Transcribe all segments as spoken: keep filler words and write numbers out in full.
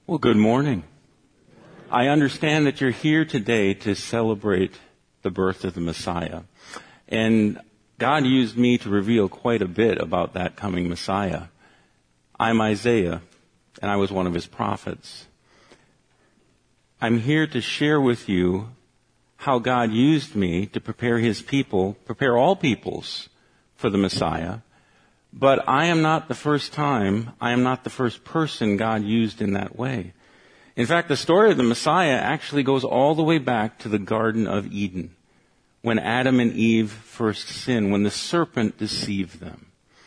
Well, good morning. I understand that you're here today to celebrate the birth of the Messiah. And God used me to reveal quite a bit about that coming Messiah. I'm Isaiah, and I was one of his prophets. I'm here to share with you how God used me to prepare his people, prepare all peoples for the Messiah. But I am not the first time, I am not the first person God used in that way. In fact, the story of the Messiah actually goes all the way back to the Garden of Eden, when Adam and Eve first sinned, when the serpent deceived them.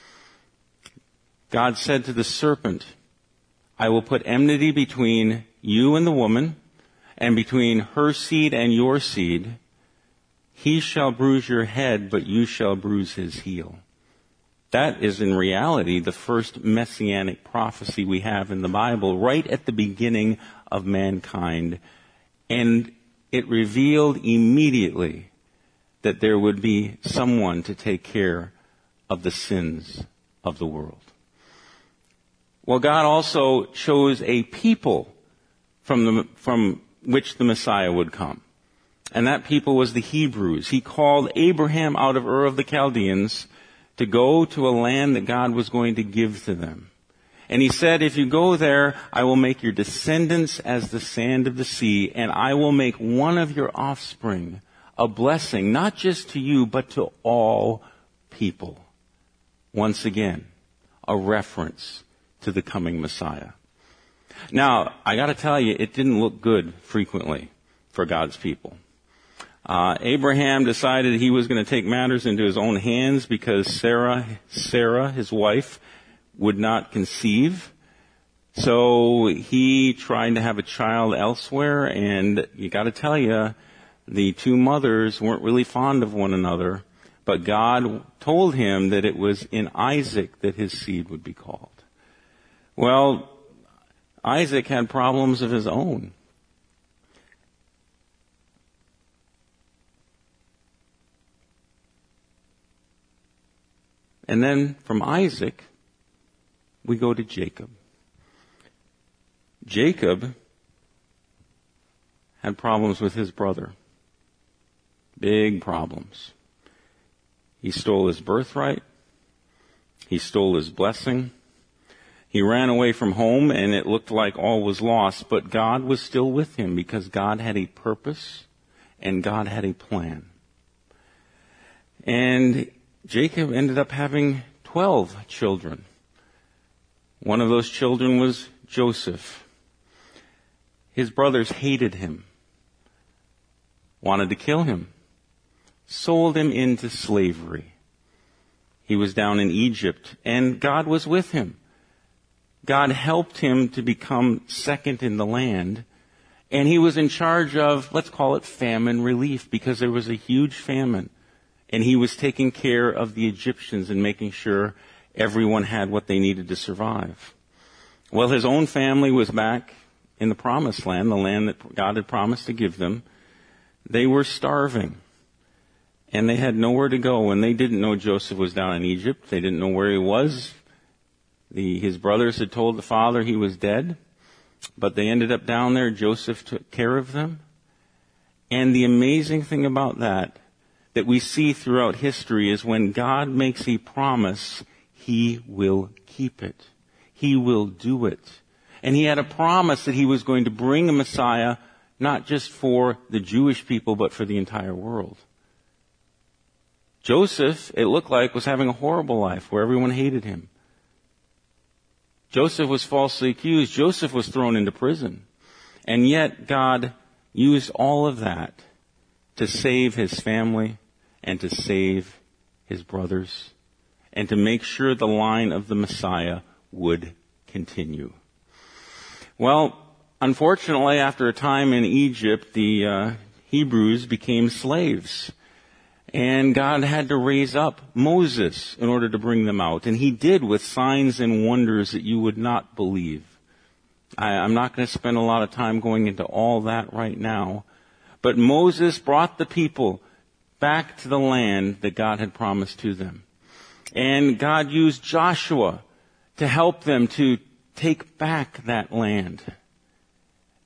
God said to the serpent, I will put enmity between you and the woman, and between her seed and your seed. He shall bruise your head, but you shall bruise his heel. That is in reality the first messianic prophecy we have in the Bible, right at the beginning of mankind. And it revealed immediately that there would be someone to take care of the sins of the world. Well, God also chose a people from the, from which the Messiah would come. And that people was the Hebrews. He called Abraham out of Ur of the Chaldeans to go to a land that God was going to give to them. And he said, if you go there, I will make your descendants as the sand of the sea, and I will make one of your offspring a blessing, not just to you, but to all people. Once again, a reference to the coming Messiah. Now, I gotta tell you, it didn't look good frequently for God's people. Uh, Abraham decided he was going to take matters into his own hands because Sarah, Sarah, his wife, would not conceive. So he tried to have a child elsewhere, and you got to tell you, the two mothers weren't really fond of one another. But God told him that it was in Isaac that his seed would be called. Well, Isaac had problems of his own. And then from Isaac, we go to Jacob. Jacob had problems with his brother. Big problems. He stole his birthright. He stole his blessing. He ran away from home, and it looked like all was lost, but God was still with him because God had a purpose and God had a plan. And Jacob ended up having twelve children. One of those children was Joseph. His brothers hated him, wanted to kill him, sold him into slavery. He was down in Egypt, and God was with him. God helped him to become second in the land, and he was in charge of, let's call it famine relief, because there was a huge famine. And he was taking care of the Egyptians and making sure everyone had what they needed to survive. Well, his own family was back in the promised land, the land that God had promised to give them. They were starving. And they had nowhere to go. And they didn't know Joseph was down in Egypt. They didn't know where he was. The, his brothers had told the father he was dead. But they ended up down there. Joseph took care of them. And the amazing thing about that, that we see throughout history, is when God makes a promise, he will keep it. He will do it. And he had a promise that he was going to bring a Messiah, not just for the Jewish people, but for the entire world. Joseph, it looked like, was having a horrible life where everyone hated him. Joseph was falsely accused. Joseph was thrown into prison. And yet God used all of that to save his family and to save his brothers and to make sure the line of the Messiah would continue. Well, unfortunately, after a time in Egypt, the uh, Hebrews became slaves. And God had to raise up Moses in order to bring them out. And he did with signs and wonders that you would not believe. I, I'm not going to spend a lot of time going into all that right now. But Moses brought the people back to the land that God had promised to them. And God used Joshua to help them to take back that land.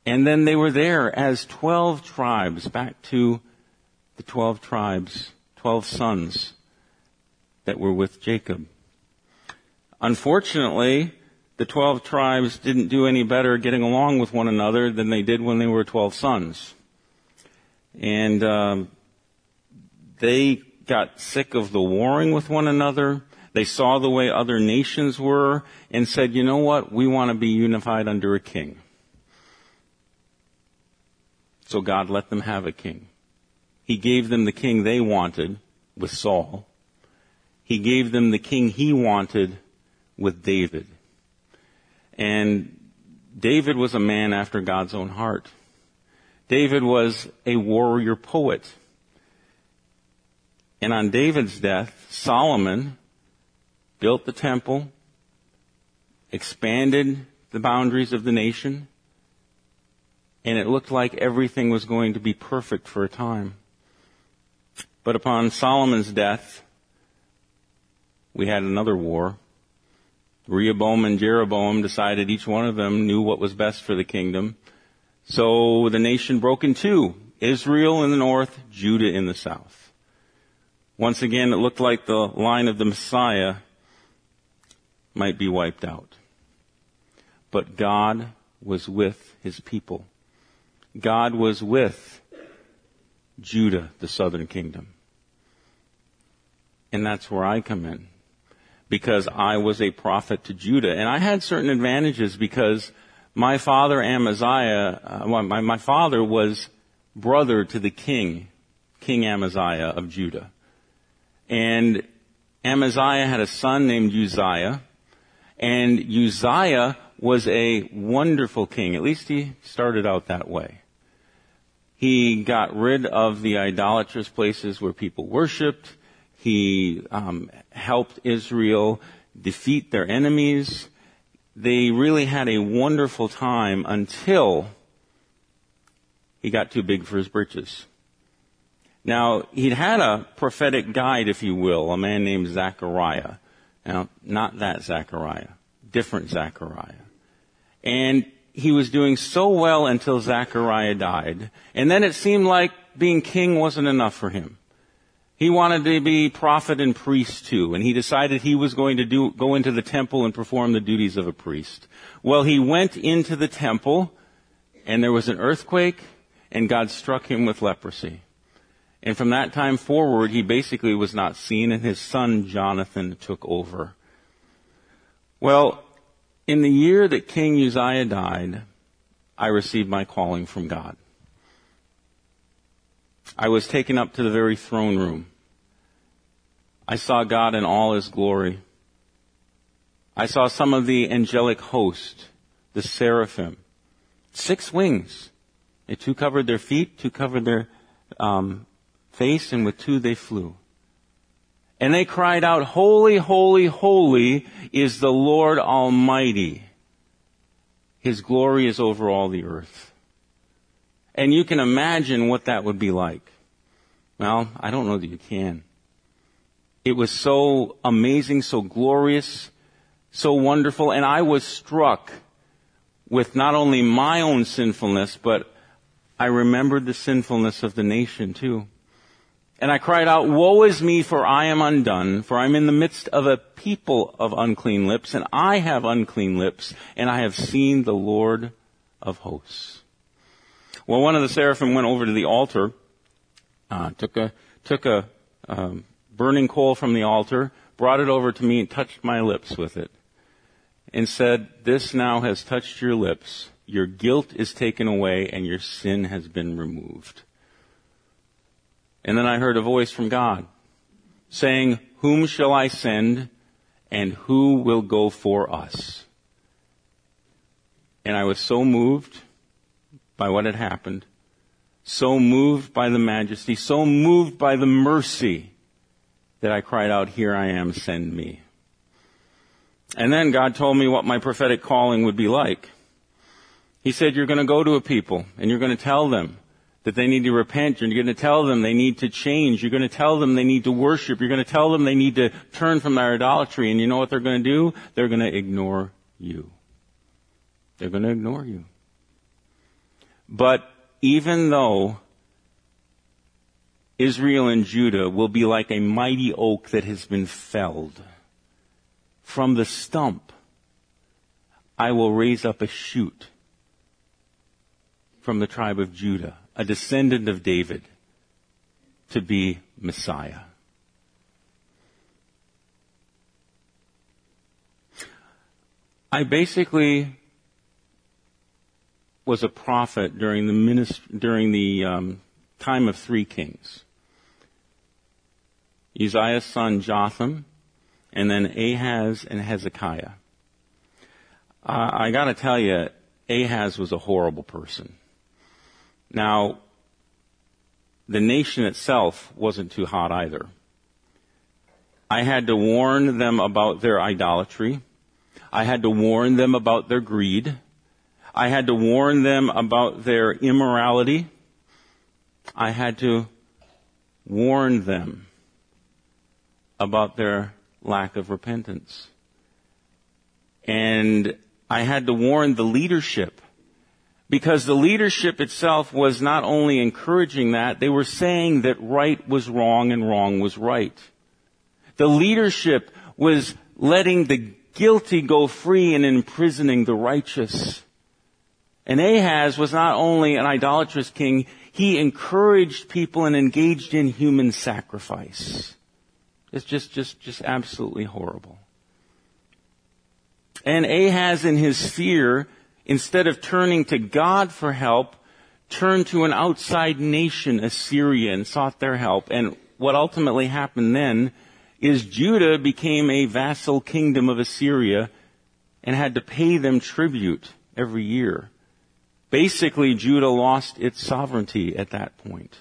And then they were there as twelve tribes, back to the twelve tribes, twelve sons that were with Jacob. Unfortunately, the twelve tribes didn't do any better getting along with one another than they did when they were twelve sons. And um, they got sick of the warring with one another. They saw the way other nations were and said, you know what, we want to be unified under a king. So God let them have a king. He gave them the king they wanted with Saul. He gave them the king he wanted with David. And David was a man after God's own heart. David was a warrior poet. And on David's death, Solomon built the temple, expanded the boundaries of the nation, and it looked like everything was going to be perfect for a time. But upon Solomon's death, we had another war. Rehoboam and Jeroboam decided each one of them knew what was best for the kingdom. So the nation broke in two, Israel in the north, Judah in the south. Once again, it looked like the line of the Messiah might be wiped out. But God was with his people. God was with Judah, the southern kingdom. And that's where I come in. Because I was a prophet to Judah. And I had certain advantages because my father Amaziah, uh, my, my father was brother to the king, King Amaziah of Judah. And Amaziah had a son named Uzziah. And Uzziah was a wonderful king. At least he started out that way. He got rid of the idolatrous places where people worshipped. He um, helped Israel defeat their enemies. They really had a wonderful time until he got too big for his britches. Now, he'd had a prophetic guide, if you will, a man named Zechariah. Now, not that Zechariah, different Zechariah. And he was doing so well until Zechariah died. And then it seemed like being king wasn't enough for him. He wanted to be prophet and priest too, and he decided he was going to do, go into the temple and perform the duties of a priest. Well, he went into the temple, and there was an earthquake, and God struck him with leprosy. And from that time forward, he basically was not seen, and his son Jonathan took over. Well, in the year that King Uzziah died, I received my calling from God. I was taken up to the very throne room. I saw God in all his glory. I saw some of the angelic host, the seraphim. Six wings. And two covered their feet, two covered their um, face, and with two they flew. And they cried out, "Holy, holy, holy is the Lord Almighty. His glory is over all the earth." And you can imagine what that would be like. Well, I don't know that you can. It was so amazing, so glorious, so wonderful, and I was struck with not only my own sinfulness, but I remembered the sinfulness of the nation too. And I cried out, "Woe is me, for I am undone, for I am in the midst of a people of unclean lips, and I have unclean lips, and I have seen the Lord of hosts." Well, one of the seraphim went over to the altar, uh, took a took a um, burning coal from the altar, brought it over to me, and touched my lips with it, and said, "This now has touched your lips. Your guilt is taken away, and your sin has been removed." And then I heard a voice from God saying, "Whom shall I send, and who will go for us?" And I was so moved by what had happened, so moved by the majesty, so moved by the mercy, that I cried out, "Here I am, send me." And then God told me what my prophetic calling would be like. He said, "You're going to go to a people, and you're going to tell them that they need to repent. You're going to tell them they need to change. You're going to tell them they need to worship. You're going to tell them they need to turn from their idolatry. And you know what they're going to do? They're going to ignore you. They're going to ignore you." But even though Israel and Judah will be like a mighty oak that has been felled, from the stump I will raise up a shoot from the tribe of Judah, a descendant of David, to be Messiah. I basically was a prophet during the minist- during the um, time of three kings. Uzziah's son Jotham, and then Ahaz and Hezekiah. Uh, I got to tell you, Ahaz was a horrible person. Now, the nation itself wasn't too hot either. I had to warn them about their idolatry. I had to warn them about their greed. I had to warn them about their immorality. I had to warn them about their lack of repentance. And I had to warn the leadership, because the leadership itself was not only encouraging that, they were saying that right was wrong and wrong was right. The leadership was letting the guilty go free and imprisoning the righteous. And Ahaz was not only an idolatrous king, he encouraged people and engaged in human sacrifice. It's just, just, just absolutely horrible. And Ahaz, in his fear, instead of turning to God for help, turned to an outside nation, Assyria, and sought their help. And what ultimately happened then is Judah became a vassal kingdom of Assyria and had to pay them tribute every year. Basically, Judah lost its sovereignty at that point.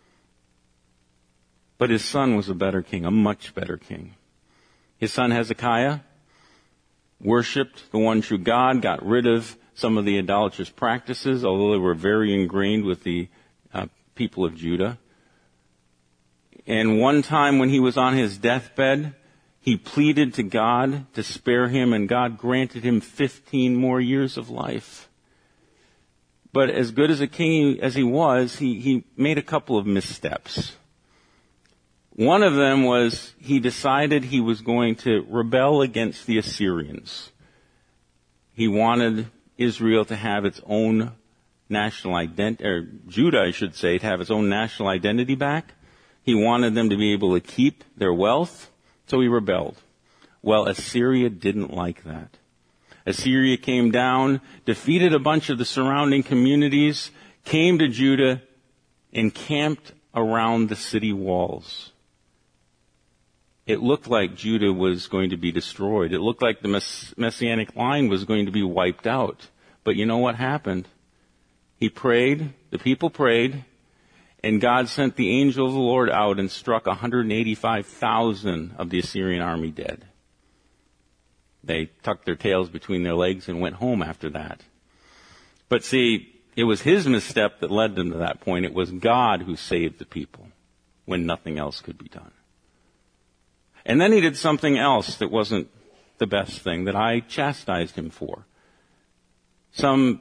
But his son was a better king, a much better king. His son Hezekiah worshipped the one true God, got rid of some of the idolatrous practices, although they were very ingrained with the uh, people of Judah. And one time when he was on his deathbed, he pleaded to God to spare him, and God granted him fifteen more years of life. But as good as a king as he was, he, he made a couple of missteps. One of them was he decided he was going to rebel against the Assyrians. He wanted Israel to have its own national identity, or Judah, I should say, to have its own national identity back. He wanted them to be able to keep their wealth, so he rebelled. Well, Assyria didn't like that. Assyria came down, defeated a bunch of the surrounding communities, came to Judah, and camped around the city walls. It looked like Judah was going to be destroyed. It looked like the mess- messianic line was going to be wiped out. But you know what happened? He prayed, the people prayed, and God sent the angel of the Lord out and struck one hundred eighty-five thousand of the Assyrian army dead. They tucked their tails between their legs and went home after that. But see, it was his misstep that led them to that point. It was God who saved the people when nothing else could be done. And then he did something else that wasn't the best thing, that I chastised him for. Some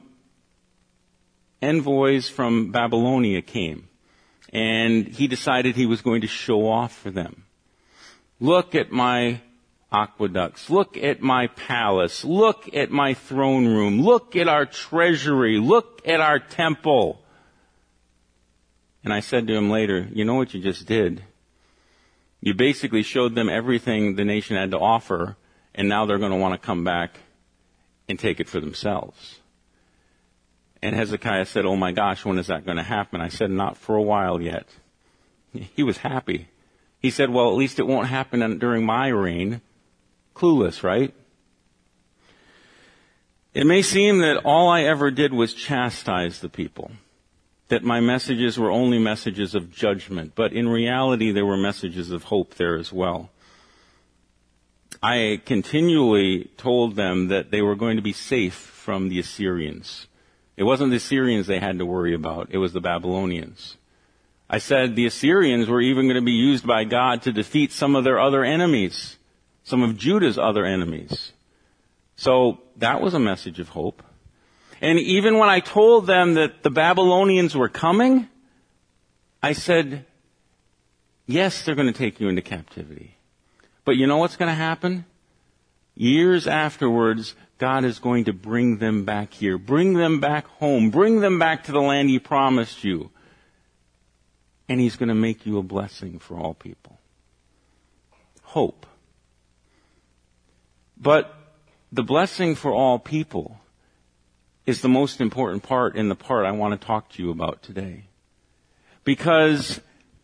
envoys from Babylonia came, and he decided he was going to show off for them. Look at my aqueducts. Look at my palace. Look at my throne room. Look at our treasury. Look at our temple. And I said to him later, you know what you just did? You basically showed them everything the nation had to offer, and now they're going to want to come back and take it for themselves. And Hezekiah said, oh my gosh, when is that going to happen? I said, not for a while yet. He was happy. He said, well, at least it won't happen during my reign. Clueless, right? It may seem that all I ever did was chastise the people, that my messages were only messages of judgment, but in reality there were messages of hope there as well. I continually told them that they were going to be safe from the Assyrians. It wasn't the Assyrians they had to worry about, it was the Babylonians. I said the Assyrians were even going to be used by God to defeat some of their other enemies, some of Judah's other enemies. So that was a message of hope. And even when I told them that the Babylonians were coming, I said, yes, they're going to take you into captivity. But you know what's going to happen? Years afterwards, God is going to bring them back here, bring them back home, bring them back to the land He promised you. And He's going to make you a blessing for all people. Hope. But the blessing for all people is the most important part in the part I want to talk to you about today. Because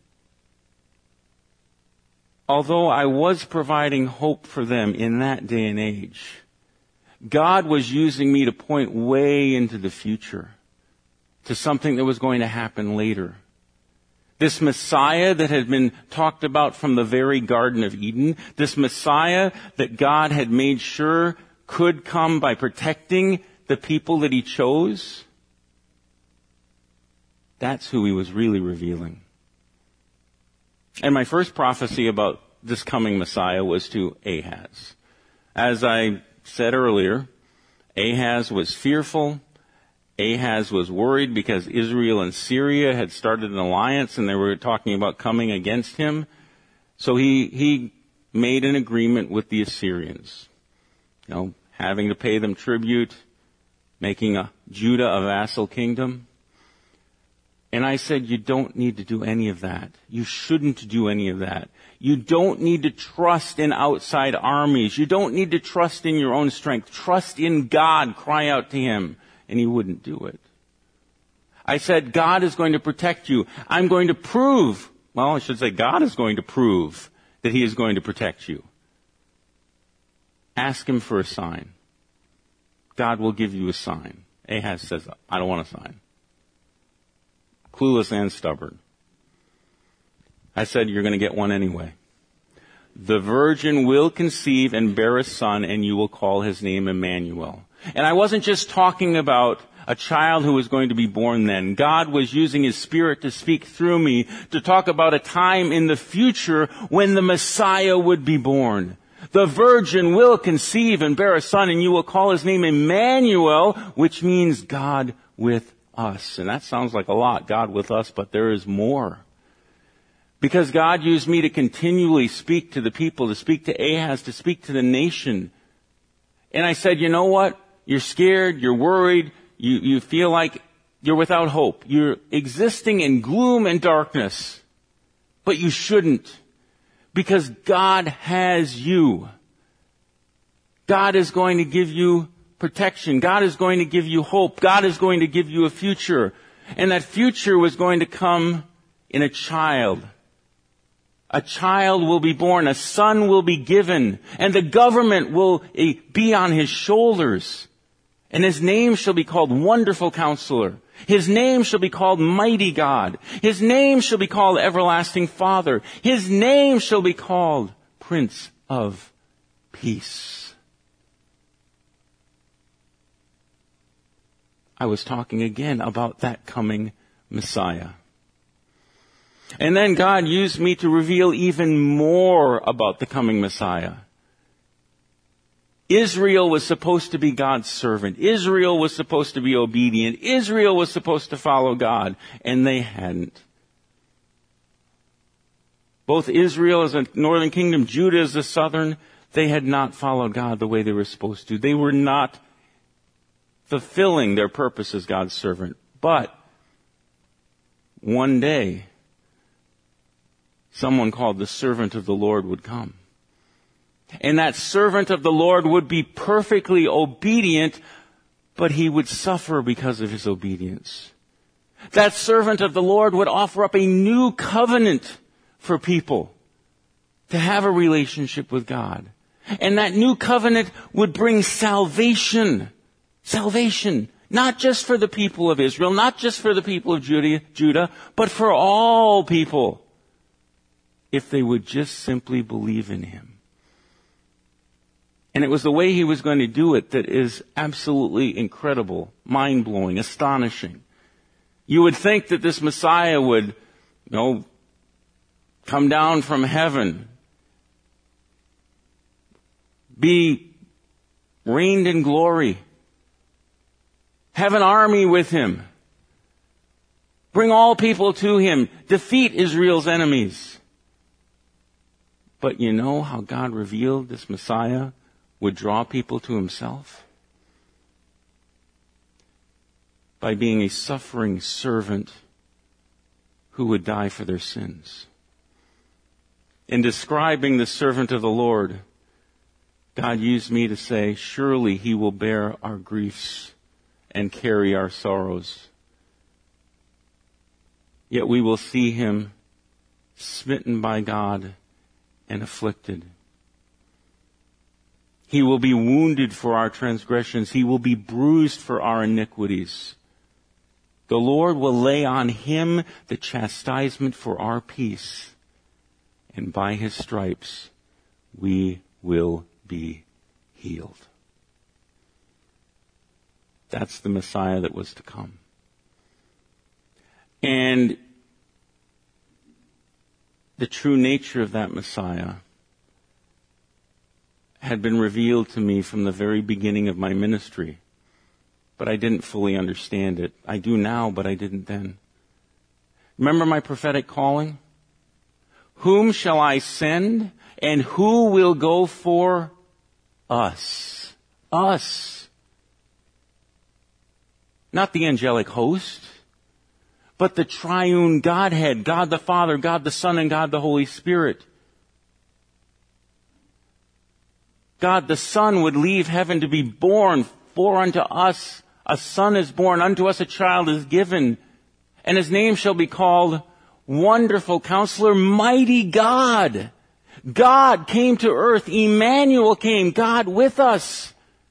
although I was providing hope for them in that day and age, God was using me to point way into the future, to something that was going to happen later. This Messiah that had been talked about from the very Garden of Eden, this Messiah that God had made sure could come by protecting the people that He chose, that's who He was really revealing. And my first prophecy about this coming Messiah was to Ahaz. As I said earlier, Ahaz was fearful. Ahaz was worried because Israel and Syria had started an alliance and they were talking about coming against him. So he, he made an agreement with the Assyrians. You know, having to pay them tribute, making a Judah a vassal kingdom. And I said, you don't need to do any of that. You shouldn't do any of that. You don't need to trust in outside armies. You don't need to trust in your own strength. Trust in God. Cry out to Him. And He wouldn't do it. I said, God is going to protect you. I'm going to prove, well, I should say God is going to prove that He is going to protect you. Ask Him for a sign. God will give you a sign. Ahaz says, I don't want a sign. Clueless and stubborn. I said, you're going to get one anyway. The virgin will conceive and bear a son, and you will call his name Emmanuel. And I wasn't just talking about a child who was going to be born then. God was using His Spirit to speak through me to talk about a time in the future when the Messiah would be born. The virgin will conceive and bear a son, and you will call his name Emmanuel, which means God with us. And that sounds like a lot, God with us, but there is more. Because God used me to continually speak to the people, to speak to Ahaz, to speak to the nation. And I said, you know what? You're scared, you're worried, you, you feel like you're without hope. You're existing in gloom and darkness. But you shouldn't. Because God has you. God is going to give you protection. God is going to give you hope. God is going to give you a future. And that future was going to come in a child. A child will be born. A son will be given. And the government will be on His shoulders. And His name shall be called Wonderful Counselor. His name shall be called Mighty God. His name shall be called Everlasting Father. His name shall be called Prince of Peace. I was talking again about that coming Messiah. And then God used me to reveal even more about the coming Messiah. Israel was supposed to be God's servant. Israel was supposed to be obedient. Israel was supposed to follow God, and they hadn't. Both Israel as a northern kingdom, Judah as the southern, they had not followed God the way they were supposed to. They were not fulfilling their purpose as God's servant. But one day, someone called the servant of the Lord would come. And that servant of the Lord would be perfectly obedient, but he would suffer because of his obedience. That servant of the Lord would offer up a new covenant for people to have a relationship with God. And that new covenant would bring salvation. Salvation. Not just for the people of Israel, not just for the people of Judah, but for all people. If they would just simply believe in Him. And it was the way He was going to do it that is absolutely incredible, mind-blowing, astonishing. You would think that this Messiah would, you know, come down from heaven, be reigned in glory, Have an army with him. Bring all people to him. Defeat Israel's enemies. But you know how God revealed this Messiah would draw people to himself? By being a suffering servant who would die for their sins. In describing the servant of the Lord, God used me to say, surely he will bear our griefs and carry our sorrows. Yet we will see him smitten by God and afflicted. He will be wounded for our transgressions. He will be bruised for our iniquities. The Lord will lay on him the chastisement for our peace, and by his stripes we will be healed. That's the Messiah that was to come. And the true nature of that Messiah had been revealed to me from the very beginning of my ministry, but I didn't fully understand it. I do now, but I didn't then. Remember my prophetic calling? Whom shall I send, and who will go for us? Us. Not the angelic host, but the triune Godhead, God the Father, God the Son, and God the Holy Spirit. God the Son would leave heaven to be born, for unto us a son is born, unto us a child is given, and his name shall be called Wonderful Counselor, Mighty God. God came to earth, Emmanuel came, God with us.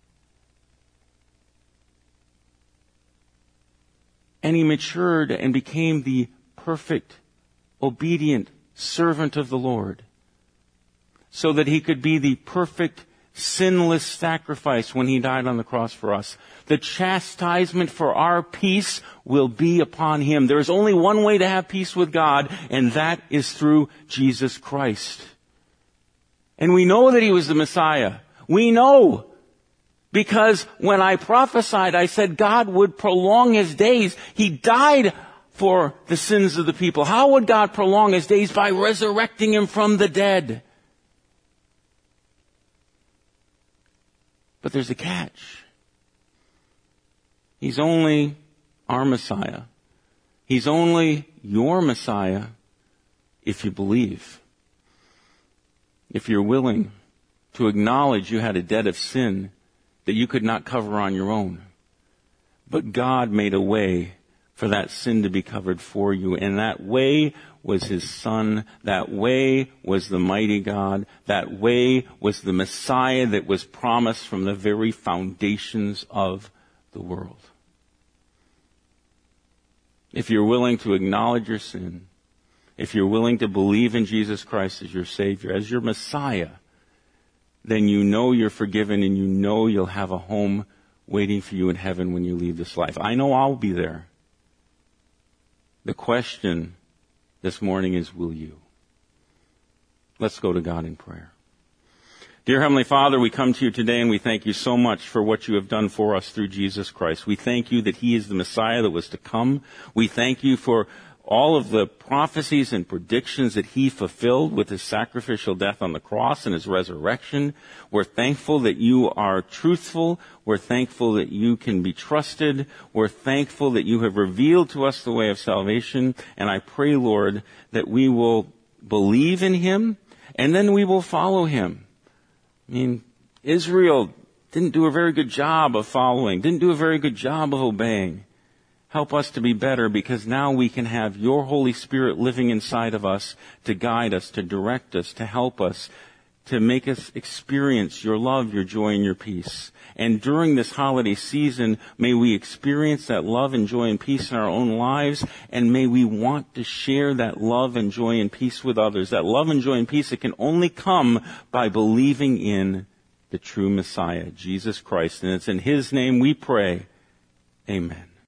And he matured and became the perfect, obedient servant of the Lord, so that he could be the perfect, sinless sacrifice when he died on the cross for us. The chastisement for our peace will be upon him. There is only one way to have peace with God, and that is through Jesus Christ. And we know that he was the Messiah. We know. Because when I prophesied, I said God would prolong his days. He died for the sins of the people. How would God prolong his days? By resurrecting him from the dead. But there's a catch. He's only our Messiah. He's only your Messiah if you believe. If you're willing to acknowledge you had a debt of sin that you could not cover on your own. But God made a way for that sin to be covered for you. And that way was his Son. That way was the mighty God. That way was the Messiah that was promised from the very foundations of the world. If you're willing to acknowledge your sin, if you're willing to believe in Jesus Christ as your Savior, as your Messiah, then you know you're forgiven and you know you'll have a home waiting for you in heaven when you leave this life. I know I'll be there. The question this morning is, will you? Let's go to God in prayer. Dear Heavenly Father, we come to you today and we thank you so much for what you have done for us through Jesus Christ. We thank you that he is the Messiah that was to come. We thank you for all of the prophecies and predictions that he fulfilled with his sacrificial death on the cross and his resurrection. We're thankful that you are truthful. We're thankful that you can be trusted. We're thankful that you have revealed to us the way of salvation. And I pray, Lord, that we will believe in him and then we will follow him. I mean, Israel didn't do a very good job of following, didn't do a very good job of obeying. Help us to be better, because now we can have your Holy Spirit living inside of us to guide us, to direct us, to help us, to make us experience your love, your joy, and your peace. And during this holiday season, may we experience that love and joy and peace in our own lives, and may we want to share that love and joy and peace with others. That love and joy and peace that can only come by believing in the true Messiah, Jesus Christ. And it's in his name we pray. Amen.